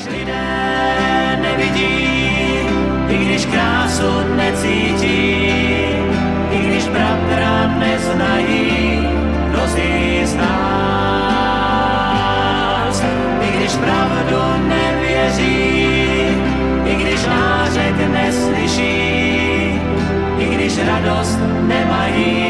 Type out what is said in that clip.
lidé nevidí, i když krásu necítí, i když bratra neznají, mnozí z nás. I když pravdu nevěří, i když nářek neslyší, i když radost nemají,